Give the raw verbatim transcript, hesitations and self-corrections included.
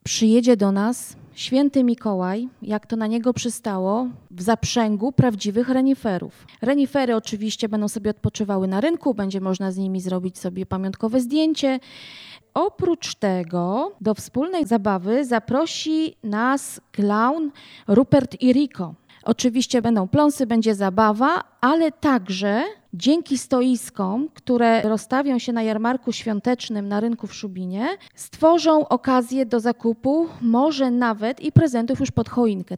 przyjedzie do nas święty Mikołaj, jak to na niego przystało, w zaprzęgu prawdziwych reniferów. Renifery oczywiście będą sobie odpoczywały na rynku, będzie można z nimi zrobić sobie pamiątkowe zdjęcie. Oprócz tego do wspólnej zabawy zaprosi nas klaun Rupert i Rico. Oczywiście będą pląsy, będzie zabawa, ale także dzięki stoiskom, które rozstawią się na jarmarku świątecznym na rynku w Szubinie, stworzą okazję do zakupu może nawet i prezentów już pod choinkę.